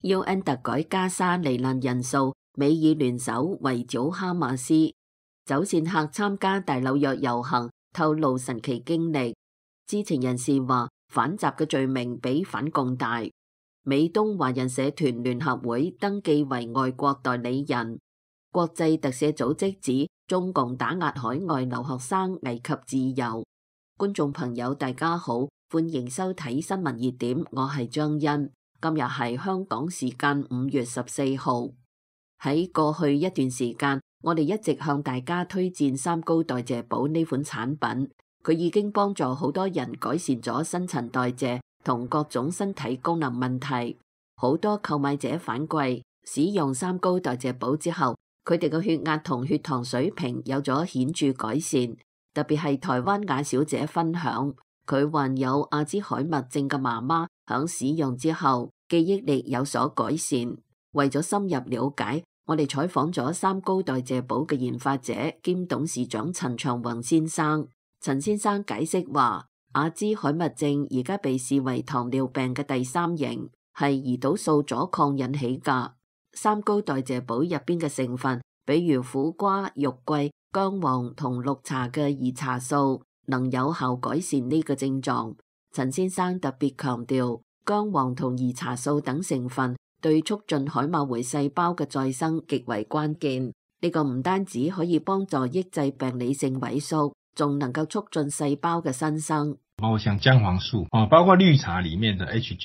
UN 特改加沙罹難人數，美以聯手圍剿哈馬斯。走線客參加大紐約遊行，透露神奇經歷。知情人士話，反襲嘅罪名比反共大。美東華人社團聯合會登記為外國代理人。國際特赦組織指中共打壓海外留學生危及自由。觀眾朋友大家好，歡迎收睇新聞熱點，我係張欣。今日係香港時間5月14號。喺過去一段時間，我哋一直向大家推薦三高代謝寶呢款產品，佢已經幫助好多人改善咗新陳代謝同各種身體功能問題。好多購買者反饋，使用三高代謝寶之後，佢哋嘅血壓同血糖水平有咗顯著改善。特別係台灣雅小姐分享，佢患有阿茲海默症嘅媽媽響使用之後，記憶力有所改善。為咗深入了解，我哋採訪咗三高代謝寶嘅研發者兼董事長陳長宏先生。陳先生解釋話，阿茲海默症而家被視為糖尿病嘅第三型，係胰島素阻抗引起㗎。三高代謝寶入邊嘅成分，比如苦瓜、肉桂、薑黃同綠茶嘅兒茶素，能有效改善呢個症狀。陳先生特別強調，薑黃同兒茶素等成分對促進海馬回細胞嘅再生極為關鍵。呢個唔單止可以幫助抑制病理性萎縮，仲能夠促進細胞嘅新生。 包括像薑黃素包括綠茶裡面的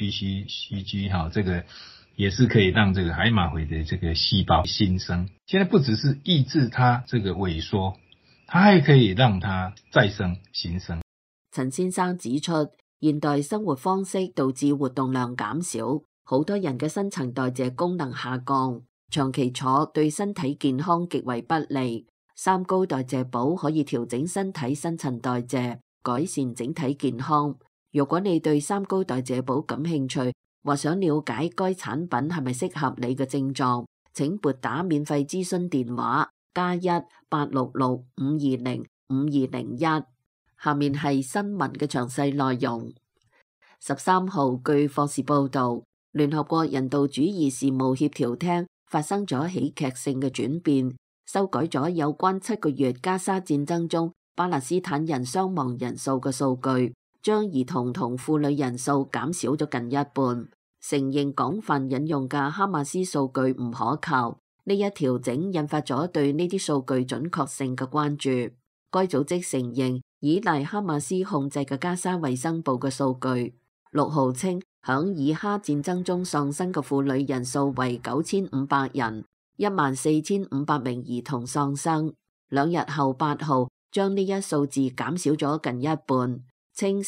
HGG 這個也是可以讓這個海馬回的這個細胞新生。現在不只是抑制它這個萎縮，它還可以讓它再生新生。 陳先生指出，現代生活方式導致活動量減少，好多人嘅新陳代謝功能下降，長期坐對身體健康極為不利。三高代謝寶可以調整身體新陳代謝，改善整體健康。如果你對三高代謝寶感興趣，或想了解該產品係咪適合你嘅症狀，請撥打免費諮詢電話+1-866-520-5201。下面係新聞嘅詳細內容。13號，據霍士報道，聯合國人道主義事務協調廳發生咗喜劇性嘅轉變，修改咗有關7個月加沙戰爭中巴勒斯坦人傷亡人數嘅數據，將兒童同婦女人數減少咗近一半，承認廣泛引用嘅哈馬斯數據唔可靠。呢一調整引發咗對呢啲數據準確性嘅關注。該組織承認依賴哈馬斯控制嘅加沙衛生部嘅數據。6號稱，響以哈戰爭中喪生嘅婦女人數為9500人，14500名兒童喪生。2日後8號將呢一數字減少咗近一半，稱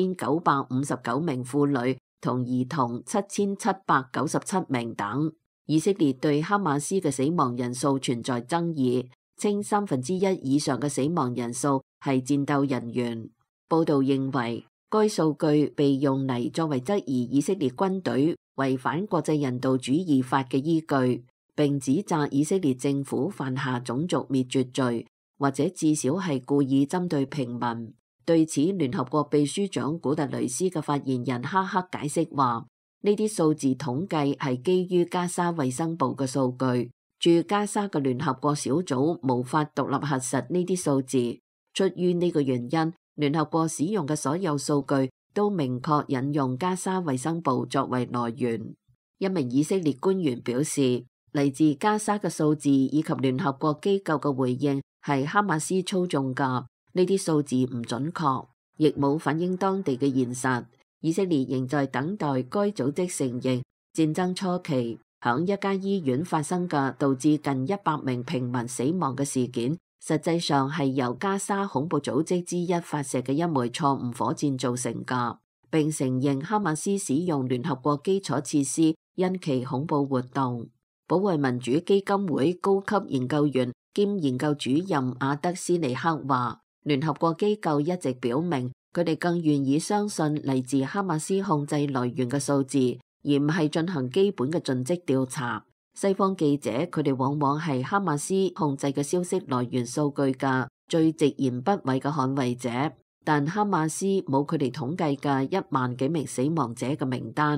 4959名婦女同兒童7797名等。以色列對哈馬斯嘅死亡人數存在爭議，稱1/3以上嘅死亡人數係戰鬥人員。報道認為，該數據被用嚟作為質疑以色列軍隊違反國際人道主義法嘅依據，並指責以色列政府犯下種族滅絕罪，或者至少係故意針對平民。對此，聯合國秘書長古特雷斯嘅發言人哈克解釋話，呢啲數字統計係基於加沙衛生部嘅數據，駐加沙嘅聯合國小組無法獨立核實呢啲數字。出於呢個原因，聯合國使用嘅所有數據都明確引用加沙衛生部作為來源。一名以色列官員表示，嚟自加沙嘅數字以及聯合國機構嘅回應係哈馬斯操縱㗎，呢啲數字唔準確，亦冇反映當地嘅現實。以色列仍在等待該組織承認戰爭初期響一家醫院發生嘅導致近100名平民死亡嘅事件，實際上係由加沙恐怖組織之一發射嘅一枚錯誤火箭造成㗎，並承認哈馬斯使用聯合國基礎設施因其恐怖活動。保衛民主基金會高級研究員兼研究主任阿德斯尼克話，聯合國機構一直表明，佢哋更願意相信嚟自哈馬斯控制來源嘅數字，而唔係進行基本嘅盡職調查。西方記者佢哋往往係哈馬斯控制嘅消息來源數據嘅最直言不諱嘅捍衛者，但哈馬斯冇佢哋統計嘅1萬幾名死亡者嘅名單。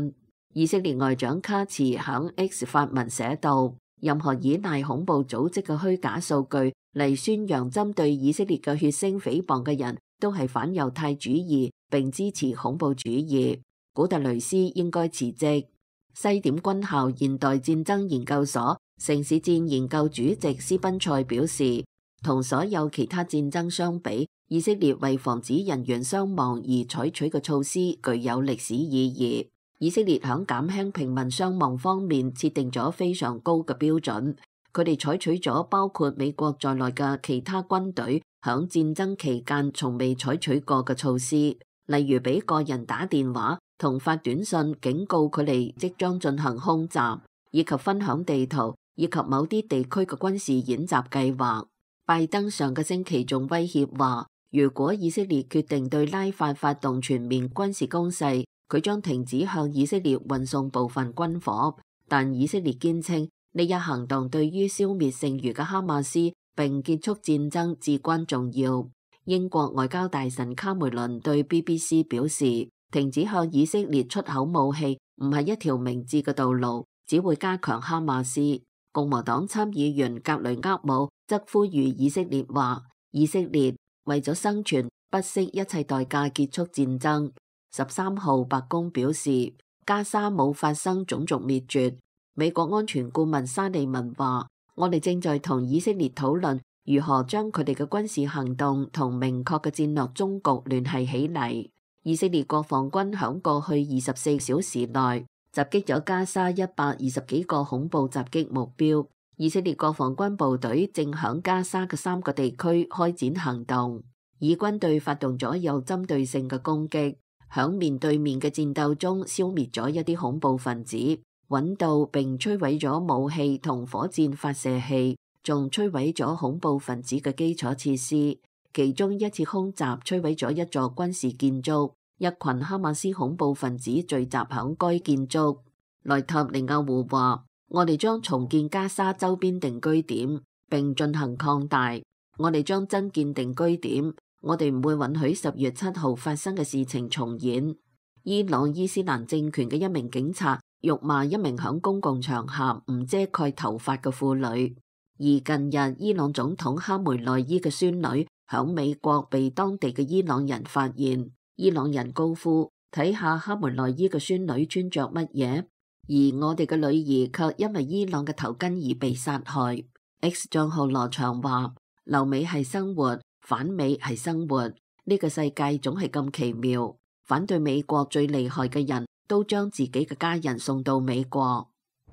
以色列外長卡茨響 X 發文寫道，任何依賴恐怖組織嘅虛假數據嚟宣揚針對以色列嘅血腥誹謗嘅人，都係反猶太主義並支持恐怖主義。古特雷斯應該辭職。西點軍校現代戰爭研究所城市戰研究主席斯賓塞表示，同所有其他戰爭相比，以色列為防止人員傷亡而採取嘅措施具有歷史意義。以色列響減輕平民傷亡方面設定咗非常高嘅標準，佢哋採取咗包括美國在內嘅其他軍隊響戰爭期間從未採取過嘅措施，例如俾個人打電話同發短信警告佢哋即將進行空襲，以及分享地圖，以及某啲地區嘅軍事演習計劃。拜登上個星期仲威脅話，如果以色列決定對拉法發動全面軍事攻勢，佢將停止向以色列運送部分軍火。但以色列堅稱呢一行動對於消滅剩餘嘅哈馬斯並結束戰爭至關重要。英國外交大臣卡梅倫對 BBC 表示，停止向以色列出口武器唔係一條明智嘅道路，只會加強哈馬斯。共和黨參議員格雷厄姆則呼籲以色列話，以色列為咗生存不惜一切代價結束戰爭。13號白宮表示，加沙冇發生種族滅絕。美國安全顧問沙利文話，我哋正在同以色列討論如何將佢哋嘅軍事行動同明確嘅戰略終局聯繫起嚟。以色列國防軍響過去24小時內襲擊咗加沙120幾個恐怖襲擊目標。以色列國防軍部隊正響加沙嘅3個地區開展行動，以軍隊發動咗有針對性嘅攻擊，響面對面嘅戰鬥中消滅咗一啲恐怖分子，揾到並摧毀咗武器同火箭發射器，仲摧毀咗恐怖分子嘅基礎設施。其中一次空襲摧毀咗一座軍事建築，一群哈馬斯恐怖分子聚集響該建築。內塔尼亞胡話，我哋將重建加沙周邊定居點並進行擴大，我哋將增建定居點，我哋唔會允許10月7號發生嘅事情重演。伊朗伊斯蘭政權嘅一名警察辱罵一名響公共場合唔遮蓋頭髮嘅婦女。而近日伊朗總統哈梅內伊嘅孫女響美國被當地嘅伊朗人發現，伊朗人高呼，睇下哈梅內伊嘅孫女穿着乜嘢，而我哋嘅女兒卻因為伊朗嘅頭巾而被殺害。X 賬號羅翔話，留美係生活，反美係生活，呢個世界總係咁奇妙。反對美國最厲害嘅人都將自己嘅家人送到美國。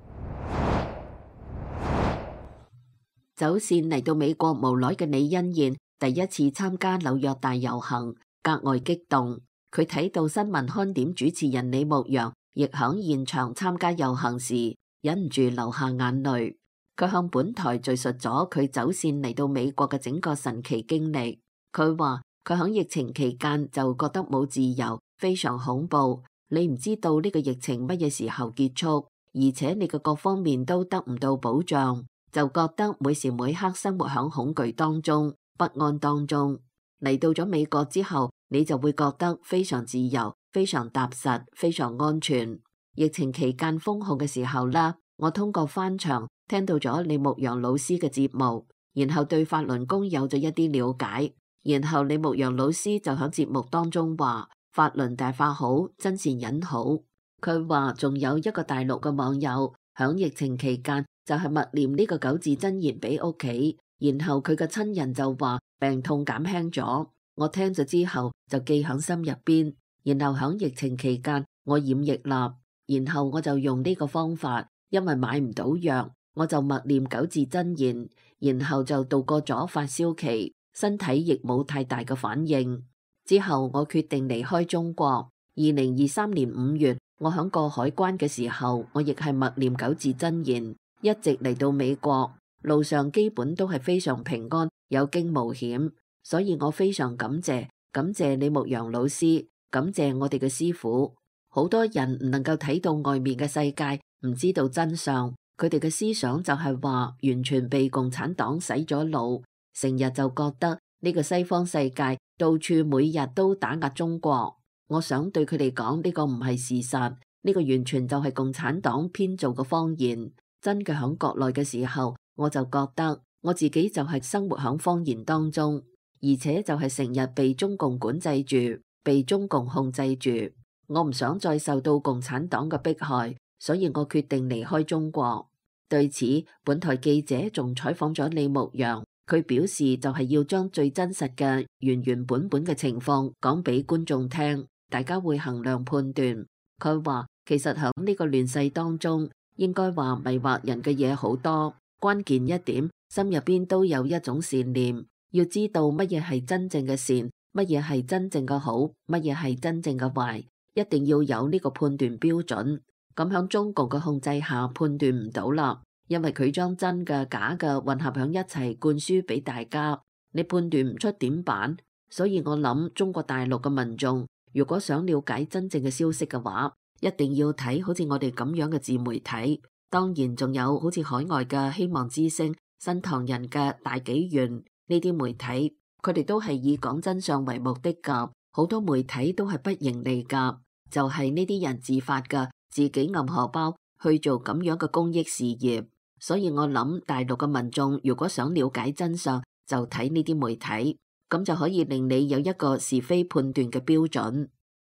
走線嚟到美國無奈嘅李欣燕第一次參加紐約大遊行，格外激動。佢睇到新聞看點主持人李牧陽亦響現場參加遊行時，忍唔住流下眼淚。佢向本台敘述咗佢走線嚟到美國嘅整個神奇經歷。佢話佢響疫情期間就覺得冇自由，非常恐怖。你唔知道呢個疫情乜嘢時候結束，而且你嘅各方面都得唔到保障，就覺得每時每刻生活響恐懼當中、不安當中。嚟到咗美國之後，你就會覺得非常自由、非常踏實、非常安全。疫情期間封控嘅時候啦，我通過翻牆聽到咗李牧陽老師嘅節目，然後對法輪功有咗一啲了解。然後李牧陽老師就喺節目當中話，法輪大法好，真善忍好。佢話仲有一個大陸嘅網友響疫情期間就係默念呢個9字真言俾屋企，然後佢嘅親人就話病痛減輕咗。我聽咗之後就記響心入邊。然後響疫情期間我染疫啦，然後我就用呢個方法，因為買唔到藥，我就默念9字真言，然後就度過咗發燒期，身體亦冇太大嘅反應。之後我決定離開中國。2023年5月，我響過海關嘅時候，我亦係默念9字真言，一直嚟到美國，路上基本都係非常平安，有驚無險。所以我非常感謝李牧陽老師，感謝我哋嘅師傅。好多人唔能夠睇到外面嘅世界，唔知道真相，佢哋嘅思想就係話完全被共產黨洗咗腦，成日就覺得呢個西方世界到處每日都打壓中國。我想對佢哋講，呢個唔係事實， 呢個完全就係共產黨編造嘅謊言。真嘅響國內嘅時候，我就覺得我自己就係生活響謊言當中，而且就係成日被中共管制住，被中共控制住。我唔想再受到共產黨嘅迫害，所以我決定離開中國。對此，本台記者仲採訪咗李牧陽，佢表示就係要將最真實嘅原原本本嘅情況講俾觀眾聽，大家會衡量判斷。佢話其實響呢個亂世當中，應該話迷惑人嘅嘢好多，關鍵一點，心入邊都有一種善念，要知道乜嘢係真正嘅善，乜嘢係真正嘅好，乜嘢係真正嘅壞，一定要有呢個判斷標準。咁響中共嘅控制下判斷唔到啦，因為佢將真嘅假嘅混合響一齊灌輸俾大家，你判斷唔出點辦？所以我諗中國大陸嘅民眾如果想了解真正嘅消息嘅話，一定要睇好似我哋咁樣嘅自媒體，當然仲有好似海外嘅希望之聲、新唐人嘅大紀元呢啲媒體，佢哋都係以講真相為目的噶，好多媒體都係不盈利噶，就係呢啲人自發噶，自己揞荷包去做咁樣嘅公益事業。所以我諗大陸嘅民眾如果想了解真相，就睇呢啲媒體，咁就可以令你有一個是非判斷嘅標準。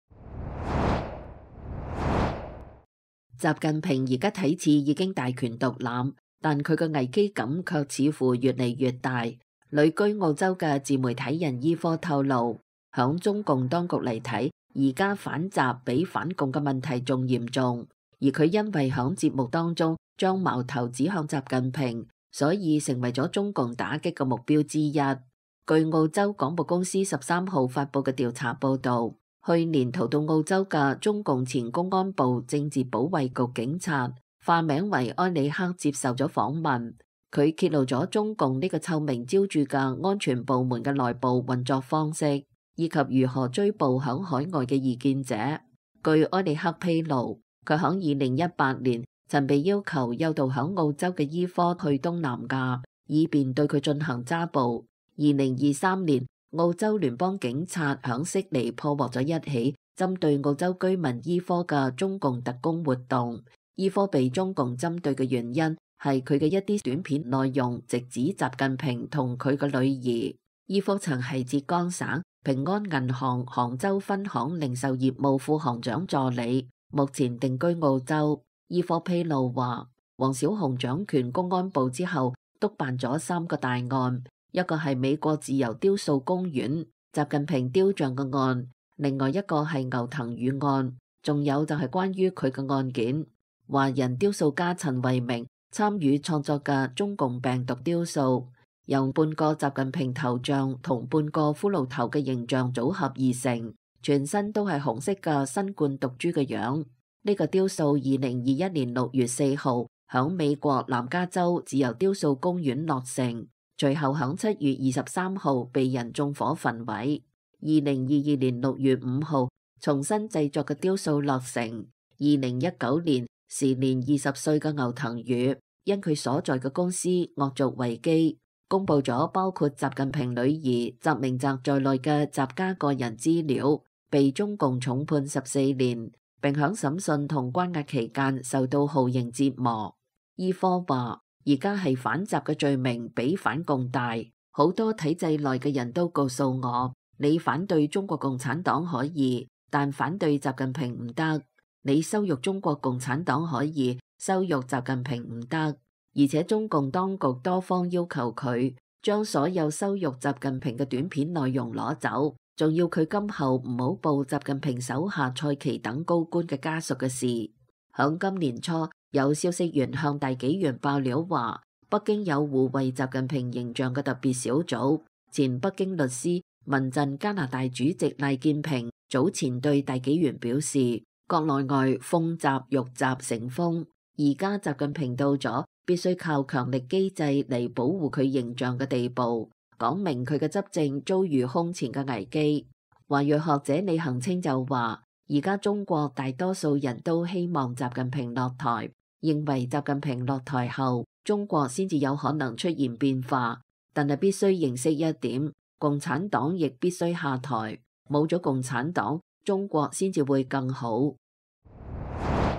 習近平而家睇似已經大權獨攬，但佢嘅危機感卻似乎越嚟越大。旅居澳洲嘅自媒體人伊科透露，響中共當局嚟睇，而家反習比反共嘅問題仲嚴重，而佢因為響節目當中將矛頭指向習近平，所以成為咗中共打擊嘅目標之一。據澳洲廣播公司13號發佈嘅調查報道，去年逃到澳洲嘅中共前公安部政治保衛局警察，化名為埃里克接受咗訪問，佢揭露咗中共呢個臭名昭著嘅安全部門嘅內部運作方式，以及如何追捕響海外嘅異見者。據埃里克披露，佢響2018年曾被要求誘導響澳洲嘅伊科去東南亞，以便對佢進行抓捕。2023年，澳洲聯邦警察響悉尼破獲咗一起針對澳洲居民伊科嘅中共特工活動。伊科被中共針對嘅原因係佢嘅一啲短片內容直指習近平同佢嘅女兒。伊科曾係浙江省平安銀行杭州分行零售業務副行長助理，目前定居澳洲。伊科披露話，王小洪掌權公安部之後，督辦咗3個大案。一個係美國自由雕塑公園習近平雕像嘅案，另外一個係牛藤魚案，仲有就係關於佢嘅案件。華人雕塑家陳為明參與創作嘅中共病毒雕塑，由半個習近平頭像同半個骷髏頭嘅形象組合而成，全身都係紅色嘅新冠毒株嘅樣。呢個雕塑2021年6月4號響美國南加州自由雕塑公園落成。隨後響7月23號被人縱火焚毀。2022年6月5號重新製作嘅雕塑落成。2019年時年20歲嘅牛藤宇，因佢所在嘅公司惡俗維基，公布咗包括習近平女兒習明澤在內嘅習家個人資料，被中共重判14年，並響審訊同關押期間受到酷刑折磨。伊科話，而家係反習嘅罪名比反共大，好多體制內嘅人都告訴我，你反對中國共產黨可以，但反對習近平唔得。你羞辱中國共產黨可以，羞辱習近平唔得。而且中共當局多方要求佢將所有羞辱習近平嘅短片內容攞走，仲要佢今後唔好報習近平手下蔡奇等高官嘅家屬嘅事。響今年初，有消息源向大紀元爆料話，北京有護衛習近平形象嘅特別小組。前北京律師、民陣加拿大主席賴建平早前對大紀元表示，國內外諷習辱習成風，而家習近平到咗必須靠強力機制嚟保護佢形象嘅地步，講明佢嘅執政遭遇空前嘅危機。華裔學者李恒清就話，而家中國大多數人都希望習近平落台，認為習近平落台後，中國先至有可能出現變化，但係必須認識一點，共產黨亦必須下台，冇咗共產黨，中國先至會更好。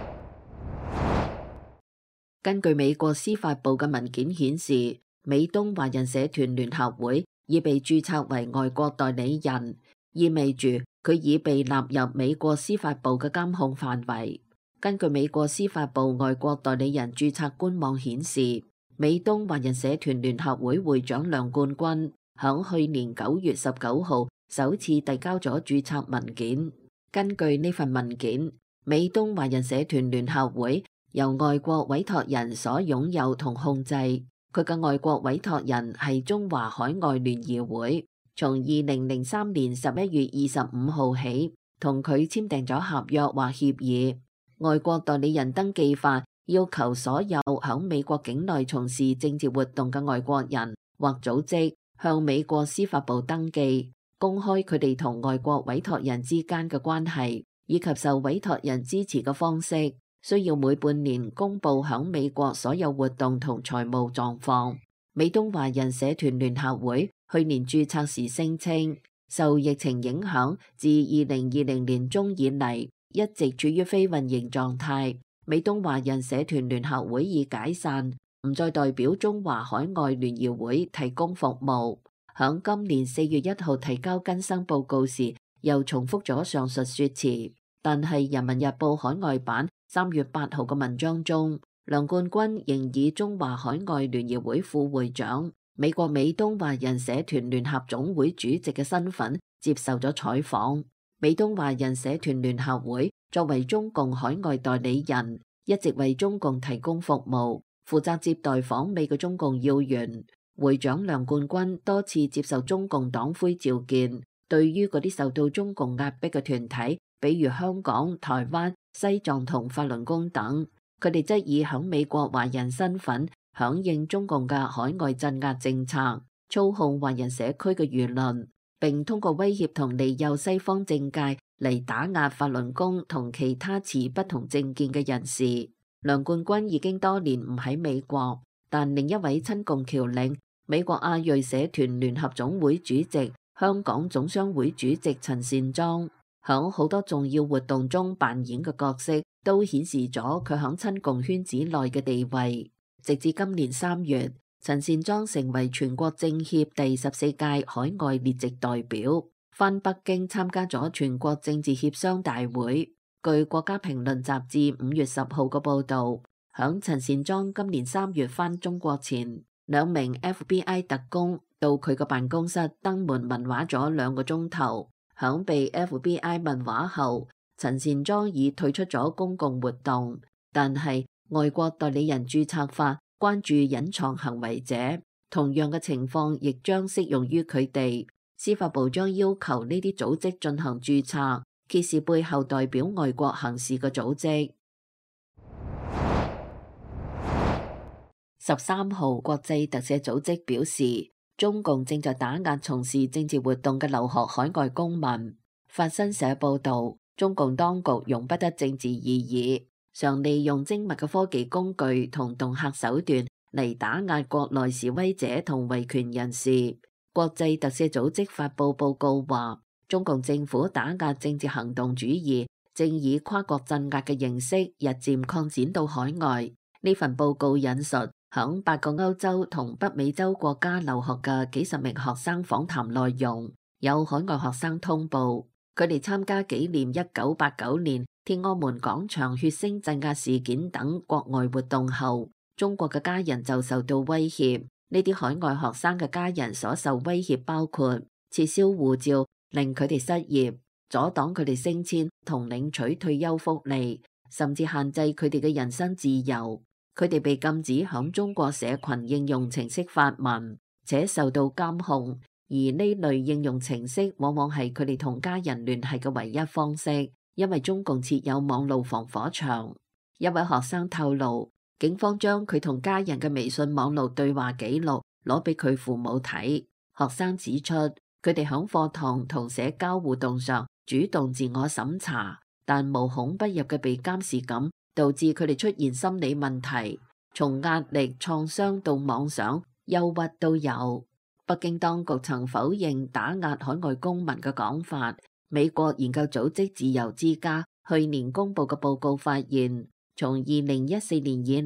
根據美國司法部嘅文件顯示，美東華人社團聯合會已被註冊為外國代理人，意味住佢已被納入美國司法部嘅監控範圍。根據美國司法部外國代理人註冊官網顯示，美東華人社團聯合會會長梁冠軍響去年9月19號首次遞交咗註冊文件。根據呢份文件，美東華人社團聯合會由外國委託人所擁有同控制，佢嘅外國委託人係中華海外聯誼會，從2003年11月25號起，同佢簽訂咗合約或協議。外國代理人登記法要求所有響美國境內從事政治活動嘅外國人或組織向美國司法部登記，公開佢哋同外國委託人之間嘅關係，以及受委託人支持嘅方式，需要每半年公佈響美國所有活動同財務狀況。美東華人社團聯合會去年註冊時聲稱，受疫情影響，自2020年中以嚟，一直處於非運營狀態。美東華人社團聯合會已解散，唔再代表中華海外聯誼會提供服務。響今年4月1號提交更新報告時，又重複咗上述說辭。但係《人民日報》海外版3月8號嘅文章中，梁冠軍仍以中華海外聯誼會副會長、美國美東華人社團聯合總會主席嘅身份接受咗採訪。美東華人社團聯合會作為中共海外代理人，一直為中共提供服務，負責接待訪美嘅中共要員。會長梁冠軍多次接受中共黨魁召見，對於嗰啲受到中共壓迫嘅團體，比如香港、台灣、西藏同法輪功等，佢哋則以響美國華人身份響應中共嘅海外鎮壓政策，操控華人社區嘅輿論，並通過威脅同利誘西方政界嚟打壓法輪功同其他持不同政見嘅人士。梁冠軍已經多年唔喺美國，但另一位親共僑領、美國亞裔社團聯合總會主席、香港總商會主席陳善莊，響好多重要活動中扮演嘅角色，都顯示咗佢響親共圈子內嘅地位。直至今年3月，陳善莊成為全國政協第14屆海外列席代表，返北京參加咗全國政治協商大會。據國家評論雜誌5月10號嘅報導，響陳善莊今年3月返中國前，2名 FBI 特工到佢嘅辦公室登門問話咗2個鐘頭。響被 FBI 問話後，陳善莊已退出咗公共活動。但係外國代理人註冊法關注隱藏行為者，同樣嘅情況亦將適用於佢哋。司法部將要求呢啲組織進行註冊，揭示背後代表外國行事嘅組織。13號，國際特赦組織表示，中共正在打壓從事政治活動嘅留學海外公民。法新社報導，中共當局容不得政治異議，常利用精密嘅科技工具同恫嚇手段嚟打壓國內示威者同維權人士。國際特赦組織發布報告話，中共政府打壓政治行動主義正以跨國鎮壓嘅形式日漸擴展到海外。呢份報告引述響8個歐洲同北美洲國家留學嘅幾十名學生訪談內容，有海外學生通報，佢哋參加紀念1989年天安門廣場血腥鎮壓事件等國外活動後，中國嘅家人就受到威脅。呢啲海外學生嘅家人所受威脅包括撤銷護照，令佢哋失業，阻擋佢哋升遷同領取退休福利，甚至限制佢哋嘅人身自由。佢哋被禁止響中國社群應用程式發文，且受到監控。而呢類應用程式往往係佢哋同家人聯繫嘅唯一方式，因為中共設有網路防火牆。一位學生透露，警方將佢同家人嘅微信網絡對話記錄攞俾佢父母睇。學生指出，佢哋響課堂同社交互動上主動自我審查，但無孔不入嘅被監視感導致佢哋出現心理問題，從壓力、創傷到妄想、憂鬱都有。北京當局曾否認打壓海外公民嘅講法。美國研究組織自由之家去年公布嘅報告發現，從2014年以嚟，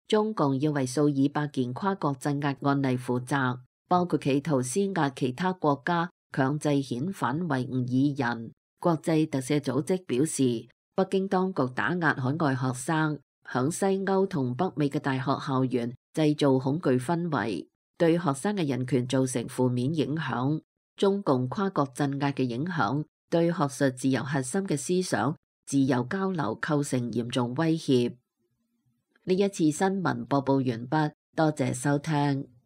中共要為數以百件跨國鎮壓案例負責，包括企圖施壓其他國家強制遣返維吾爾人。國際特赦組織表示，北京當局打壓海外學生，響西歐同北美嘅大學校園製造恐懼氛圍，對學生嘅人權造成負面影響。中共跨國鎮壓嘅影響，對學術自由核心嘅思想自由交流構成嚴重威脅。呢一次新聞播報完畢，多謝收聽。